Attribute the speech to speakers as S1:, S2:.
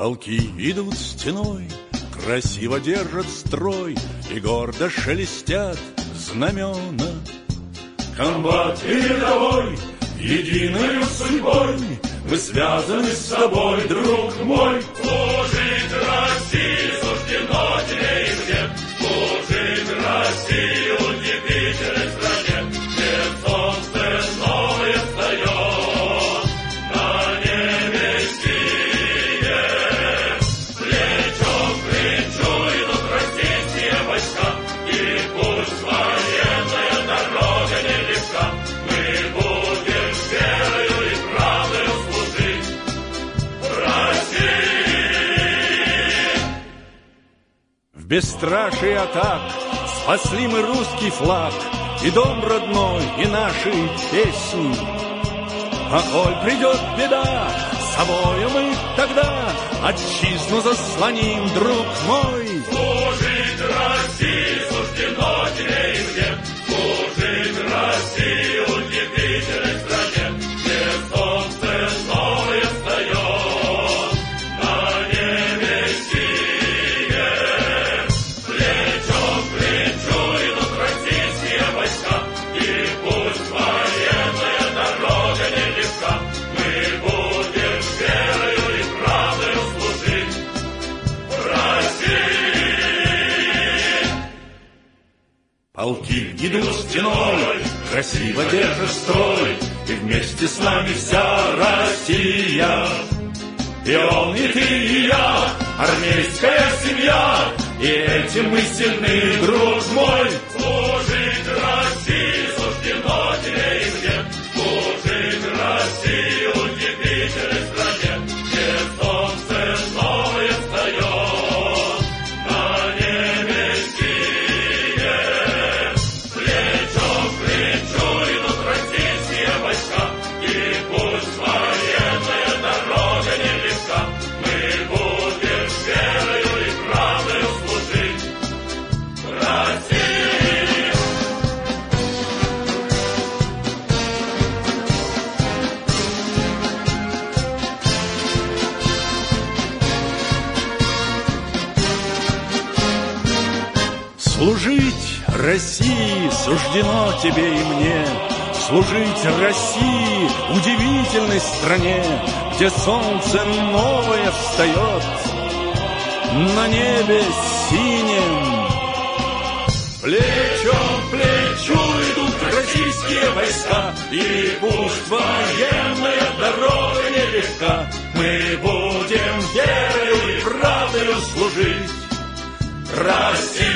S1: Полки идут стеной, красиво держат строй и гордо шелестят знамена. Комбат и рядовой, единою судьбой, мы связаны с тобой, друг мой. Служить России суждено тебе и мне, служить России удивительной стране, где солнце новое встает на небе синее. Плечом к плечу идут российские войска, и пусть военная дорога нелегка, мы будем верою и правдою служить России. В бесстрашии атак спасли мы русский флаг, и дом родной, и наши песни. А коль придет беда, с собою мы тогда отчизну заслоним, друг мой. Служить России суждено тебе и мне, служить России удивительной стране, где солнце новое встает на небе синее. Плечом к плечу идут российские войска, и пусть военная дорога нелегка, мы будем верою и правдою служить России. Полки идут стеной, красиво держат строй, и вместе с нами вся Россия. И он, и ты, и я, армейская семья, и этим мы сильны, друг мой. Служить России суждено тебе и мне, служить России удивительной стране, где солнце новое встает на небе синее. Плечом к плечу идут российские войска, и пусть военная дорога нелегка, мы будем верою и правдою служить России. Служить России суждено тебе и мне, служить России удивительной стране, где солнце новое встает на небе синем. Плечом к плечу идут российские войска, и пусть военная дорога нелегка, мы будем верою и правдою служить России.